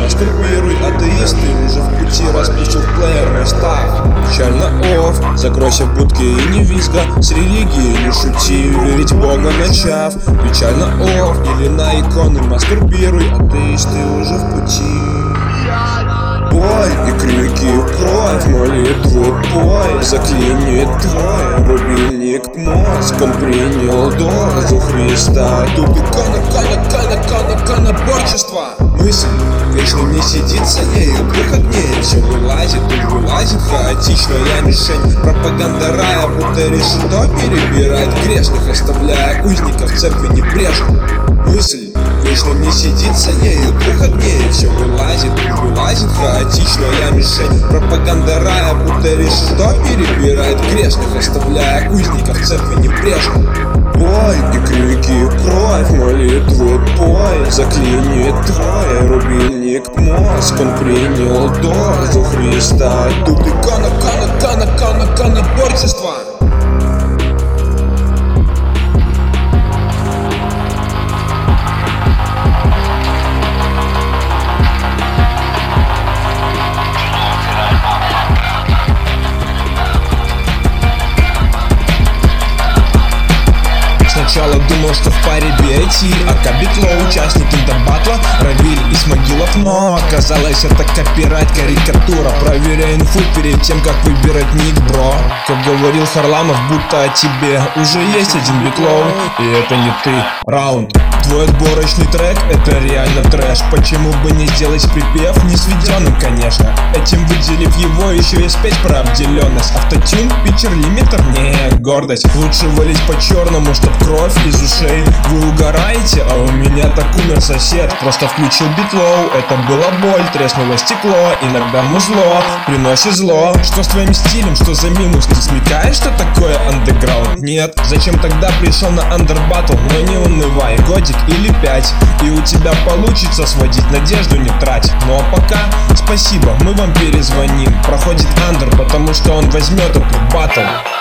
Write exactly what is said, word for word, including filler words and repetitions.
мастурбируй, атеист, ты уже в пути, распустил плеер, не ставь. Печально офф, закройся в будке и не визга, с религией не шути, верить в Бога начав. Печально офф, или на иконы мастурбируй, атеист, ты уже в пути. Боль и крики, кровь, молитвы пой, заклинит твой рубильник мозг. Он принял дозу Христа. Тут икона, икона, икона, икона, иконоборчество. Мысль вечно не сидится ею, двух огней все вылазит, тут вылазит хаотичная мишень. Пропаганда рая, будто решето перебирает грешных, оставляя узников церкви небрежно. Мысль вечно не сидится ею, двух огней все вылазит, тут вылазит хаотичная мишень. Пропаганда рая, будто решето перебирает грешных, оставляя узников церкви небрежно. Боль и крики, кровь, молитвы пой, заклинит твой рубильник мозг. Он принял дозу Христа. Тут икона, икона, икона, икона, иконоборчество. Сначала думал, что в паре би ай ти, ака Битлоу, участник интербатла, Равиль и Смогилов, но оказалось это копирайт, карикатура. Проверяй инфу перед тем, как выбирать ник, бро. Как говорил Харламов, будто о тебе уже есть один Битлоу, и это не ты. Раунд. Твой отборочный трек — это реально трэш. Почему бы не сделать припев не сведенным, конечно, этим выделив его еще и спеть про обделенность. Автотюн, питчер, лимитер, не, гордость. Лучше валить по черному, чтоб кровь из ушей. Вы угораете, а у меня так умер сосед. Просто включил Битлоу, это была боль, треснуло стекло. Иногда музло приносит зло. Что с твоим стилем, что за мимус? Ты смекаешь, что такое андеграунд? Нет. Зачем тогда пришел на андербаттл? Но не унывай, годик или пять, и у тебя получится сводить, надежду не трать. Ну а пока спасибо, мы вам перезвоним. Проходит андер, потому что он возьмет этот баттл.